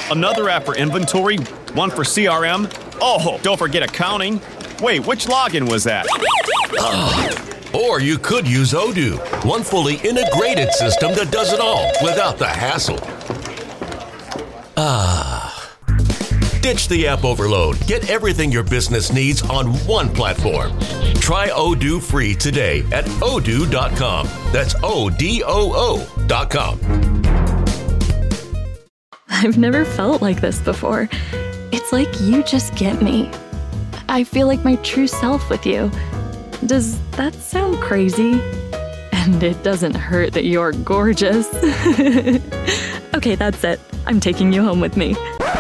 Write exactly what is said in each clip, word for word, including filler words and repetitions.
Another app for inventory, one for C R M. Oh, don't forget accounting. Wait, which login was that? Or you could use Odoo, one fully integrated system that does it all without the hassle. Ah. Ditch the app overload. Get everything your business needs on one platform. Try Odoo free today at odoo dot com. That's O D O O dot com. I've never felt like this before. It's like you just get me. I feel like my true self with you. Does that sound crazy? And it doesn't hurt that you're gorgeous. Okay, that's it. I'm taking you home with me.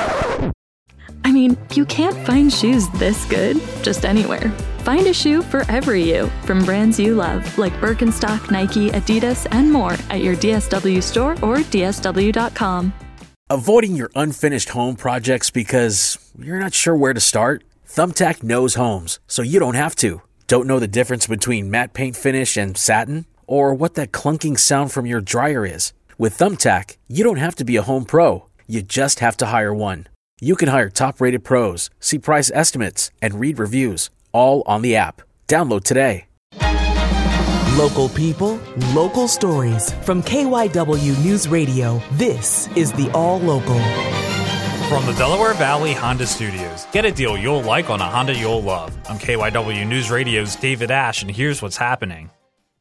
I mean, you can't find shoes this good just anywhere. Find a shoe for every you from brands you love, like Birkenstock, Nike, Adidas, and more at your D S W store or D S W dot com. Avoiding your unfinished home projects because you're not sure where to start? Thumbtack knows homes, so you don't have to. Don't know the difference between matte paint finish and satin? Or what that clunking sound from your dryer is? With Thumbtack, you don't have to be a home pro. You just have to hire one. You can hire top-rated pros, see price estimates, and read reviews, all on the app. Download today. Local people, local stories. From K Y W News Radio, this is the All Local. From the Delaware Valley Honda Studios, get a deal you'll like on a Honda you'll love. I'm K Y W News Radio's David Ash, and here's what's happening.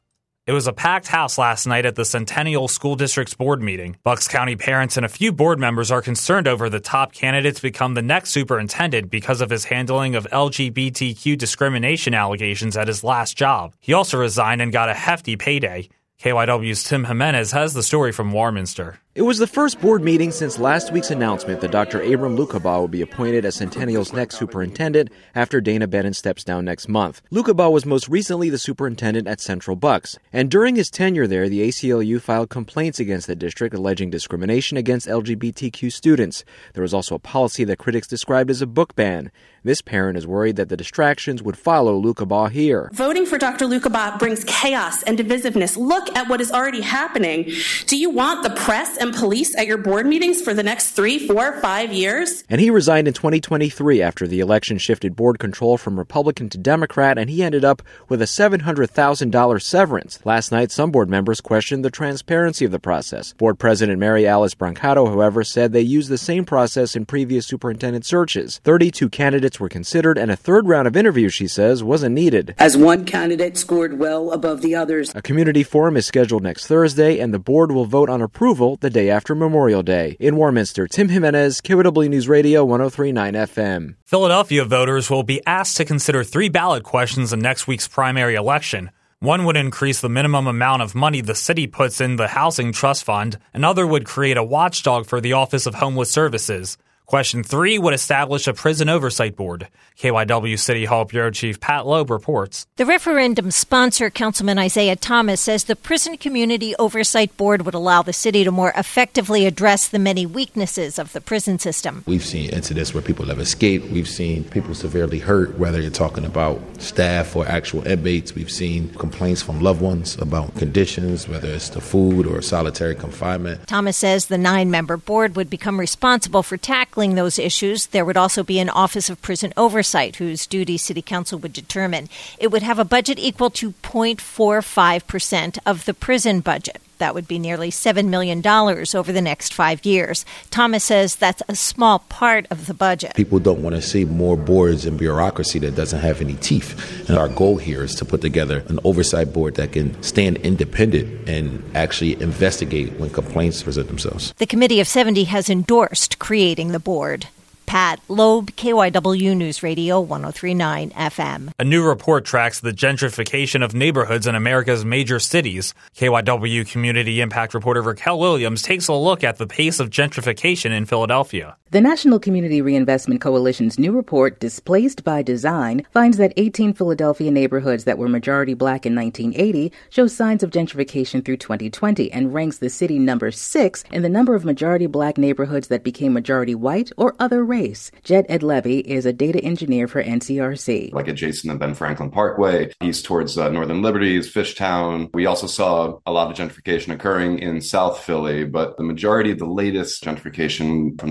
It was a packed house last night at the Centennial School District's board meeting. Bucks County parents and a few board members are concerned over the top candidate to become the next superintendent because of his handling of L G B T Q discrimination allegations at his last job. He also resigned and got a hefty payday. K Y W's Tim Jimenez has the story from Warminster. It was the first board meeting since last week's announcement that Doctor Abram Lucabaugh will be appointed as Centennial's next superintendent after Dana Bennett steps down next month. Lucabaugh was most recently the superintendent at Central Bucks, and during his tenure there, the A C L U filed complaints against the district alleging discrimination against L G B T Q students. There was also a policy that critics described as a book ban. This parent is worried that the distractions would follow Lucabaugh here. Voting for Doctor Lucabaugh brings chaos and divisiveness. Look at what is already happening. Do you want the press and police at your board meetings for the next three, four, five years? And he resigned in twenty twenty-three after the election shifted board control from Republican to Democrat, and he ended up with a seven hundred thousand dollars severance. Last night, some board members questioned the transparency of the process. Board President Mary Alice Brancato, however, said they used the same process in previous superintendent searches. thirty-two candidates were considered, and a third round of interviews, she says, wasn't needed. As one candidate scored well above the others. A community forum is scheduled next Thursday, and the board will vote on approval the day after Memorial Day. In Warminster, Tim Jimenez, K Y W News Radio, one oh three point nine F M. Philadelphia voters will be asked to consider three ballot questions in next week's primary election. One would increase the minimum amount of money the city puts in the Housing Trust Fund. Another would create a watchdog for the Office of Homeless Services. Question three would establish a prison oversight board. K Y W City Hall Bureau Chief Pat Loeb reports. The referendum sponsor, Councilman Isaiah Thomas, says the Prison Community Oversight Board would allow the city to more effectively address the many weaknesses of the prison system. We've seen incidents where people have escaped. We've seen people severely hurt, whether you're talking about staff or actual inmates. We've seen complaints from loved ones about conditions, whether it's the food or solitary confinement. Thomas says the nine-member board would become responsible for tackling those issues. There would also be an Office of Prison Oversight, whose duties City Council would determine. It would have a budget equal to zero point four five percent of the prison budget. That would be nearly seven million dollars over the next five years. Thomas says that's a small part of the budget. People don't want to see more boards and bureaucracy that doesn't have any teeth. And our goal here is to put together an oversight board that can stand independent and actually investigate when complaints present themselves. The Committee of seventy has endorsed creating the board. Pat Loeb, K Y W News Radio, one oh three point nine F M. A new report tracks the gentrification of neighborhoods in America's major cities. K Y W community impact reporter Raquel Williams takes a look at the pace of gentrification in Philadelphia. The National Community Reinvestment Coalition's new report, Displaced by Design, finds that eighteen Philadelphia neighborhoods that were majority black in nineteen eighty show signs of gentrification through twenty twenty and ranks the city number six in the number of majority black neighborhoods that became majority white or other race. Jed Edlevy is a data engineer for N C R C. Like adjacent to Ben Franklin Parkway, east towards uh, Northern Liberties, Fishtown. We also saw a lot of gentrification occurring in South Philly, but the majority of the latest gentrification from two thousand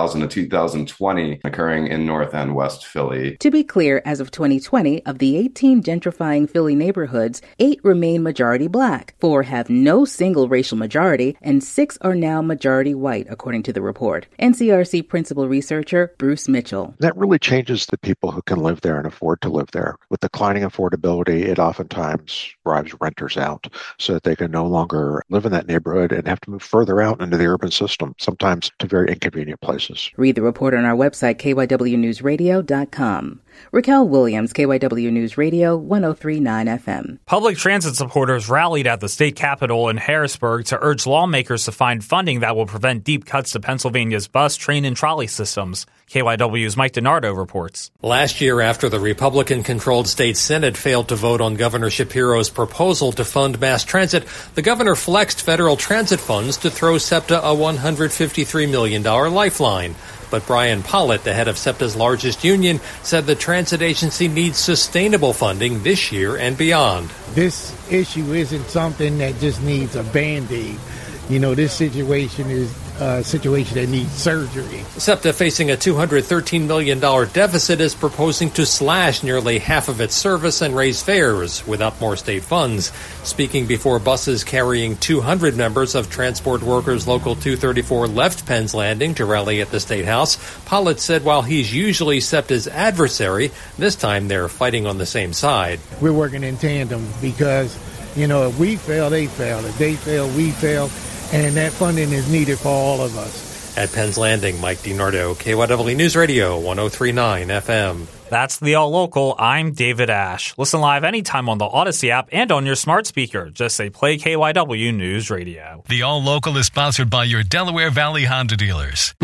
thousand to two thousand twenty occurring in North and West Philly. To be clear, as of twenty twenty, of the eighteen gentrifying Philly neighborhoods, eight remain majority black, four have no single racial majority, and six are now majority white, according to the report. N C R C principal researcher Bruce Mitchell. That really changes the people who can live there and afford to live there. With declining affordability, it oftentimes drives renters out so that they can no longer live in that neighborhood and have to move further out into the urban system, sometimes to very inconvenient places. Read the report on our website, K Y W news radio dot com. Raquel Williams, K Y W News Radio, one oh three point nine F M. Public transit supporters rallied at the state capitol in Harrisburg to urge lawmakers to find funding that will prevent deep cuts to Pennsylvania's bus, train, and trolley systems. K Y W's Mike DiNardo reports. Last year, after the Republican-controlled state Senate failed to vote on Governor Shapiro's proposal to fund mass transit, the governor flexed federal transit funds to throw SEPTA a one hundred fifty-three million dollars lifeline. But Brian Pollitt, the head of SEPTA's largest union, said the transit agency needs sustainable funding this year and beyond. This issue isn't something that just needs a Band-Aid. You know, this situation is a situation that needs surgery. SEPTA, facing a two hundred thirteen million dollars deficit, is proposing to slash nearly half of its service and raise fares without more state funds. Speaking before buses carrying two hundred members of Transport Workers Local two thirty-four left Penn's Landing to rally at the State House, Pollitt said while he's usually SEPTA's adversary, this time they're fighting on the same side. We're working in tandem because, you know, if we fail, they fail. If they fail, we fail. And that funding is needed for all of us. At Penn's Landing, Mike DiNardo, K Y W News Radio, one oh three point nine F M. That's the All Local. I'm David Ash. Listen live anytime on the Odyssey app and on your smart speaker. Just say play K Y W News Radio. The All Local is sponsored by your Delaware Valley Honda dealers.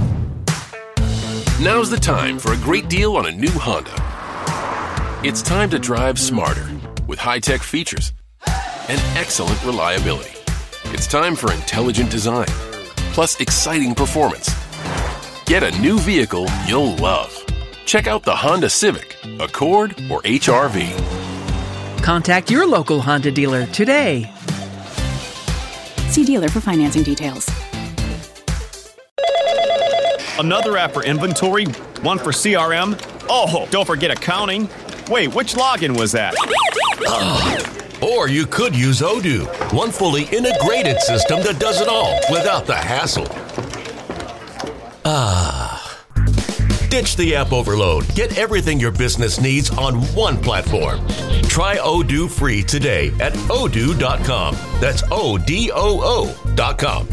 Now's the time for a great deal on a new Honda. It's time to drive smarter with high-tech features and excellent reliability. It's time for intelligent design, plus exciting performance. Get a new vehicle you'll love. Check out the Honda Civic, Accord, or H R V. Contact your local Honda dealer today. See dealer for financing details. Another app for inventory, one for C R M. Oh, don't forget accounting. Wait, which login was that? Or you could use Odoo, one fully integrated system that does it all without the hassle. Ah. Ditch the app overload. Get everything your business needs on one platform. Try Odoo free today at odoo dot com. That's O D O O dot com.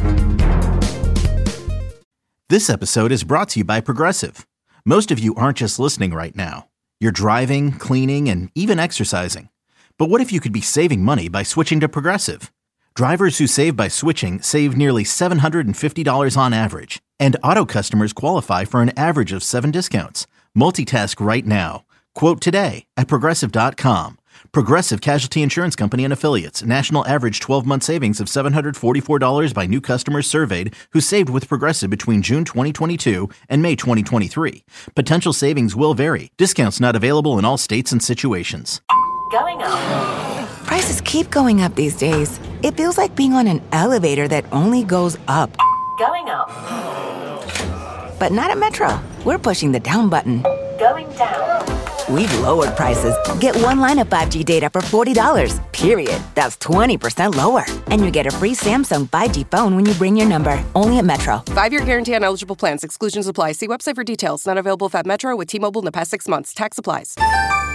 This episode is brought to you by Progressive. Most of you aren't just listening right now. You're driving, cleaning, and even exercising. But what if you could be saving money by switching to Progressive? Drivers who save by switching save nearly seven hundred fifty dollars on average. And auto customers qualify for an average of seven discounts. Multitask right now. Quote today at progressive dot com. Progressive Casualty Insurance Company and Affiliates. National average twelve-month savings of seven hundred forty-four dollars by new customers surveyed who saved with Progressive between June twenty twenty-two and May twenty twenty-three. Potential savings will vary. Discounts not available in all states and situations. Going up. Prices keep going up these days. It feels like being on an elevator that only goes up. Going up. But not at Metro. We're pushing the down button. Going down. We've lowered prices. Get one line of five G data for forty dollars, period. That's twenty percent lower. And you get a free Samsung five G phone when you bring your number. Only at Metro. Five-year guarantee on eligible plans. Exclusions apply. See website for details. Not available if at Metro with T-Mobile in the past six months. Tax applies.